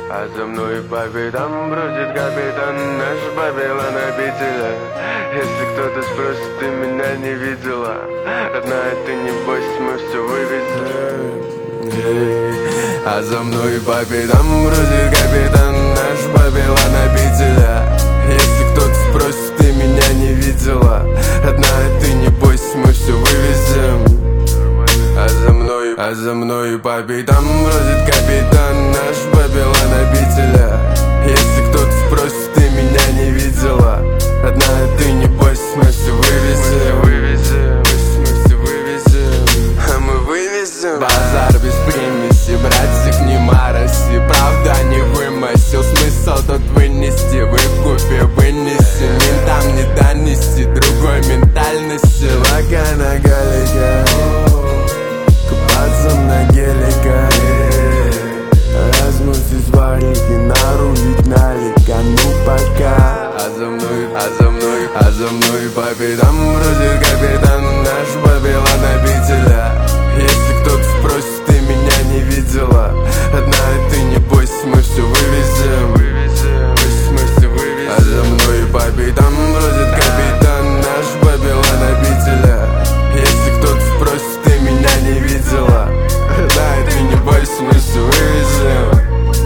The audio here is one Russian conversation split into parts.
А за мной по пятам бродит капитан наш Вавилон обителя. Если кто-то спросит, ты меня не видела, родная, ты небось, мы все вывезем. А за мной по пятам бродит капитан наш Вавилон обителя. Если кто-то спросит, ты меня не видела, родная, ты небось, мы все вывезем. А за мной по пятам бродит капитан наш Вавилон обителя. Если кто-то спросит, ты меня не видела, родная, ты небось, мы все вывезем. А мы вывезем. Базар без примеси, братик, не мароси. Правда не вымысел, смысл тут вынести. В купе вынеси, ментам не донести другой ментальности. Лака на галика, купаться на гелика, размутить варики, нарулить налика, ну пока. А за мной по пятам бродит капитан наш Вавилон обителя. Если кто-то спросит, ты меня не видела, родная, ты небось, мы все вывезем. А за мной по пятам бродит капитан наш Вавилон обителя. Если кто-то спросит, ты меня не видела, родная, ты небось, мы все вывезем.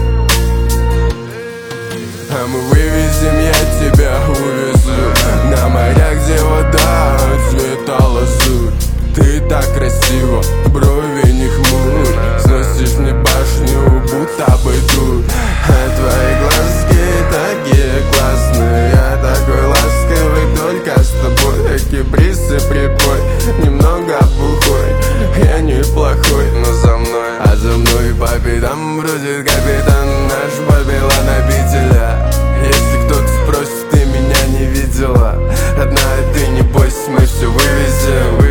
А мы вывезем, я тебя увезу на моря, где вода цвета лазурь. Ты так красиво, брови не хмурь, сносишь мне башню, будто бы тут. А твои глазки такие классные, я такой ласковый только с тобой. Киприс и припой, немного бухой, я неплохой, но за мной. А за мной по пятам бродит капитан наш Вавилон обителя. Если кто-то спросит, ты меня не видела, родная, ты небось, мы все вывезем.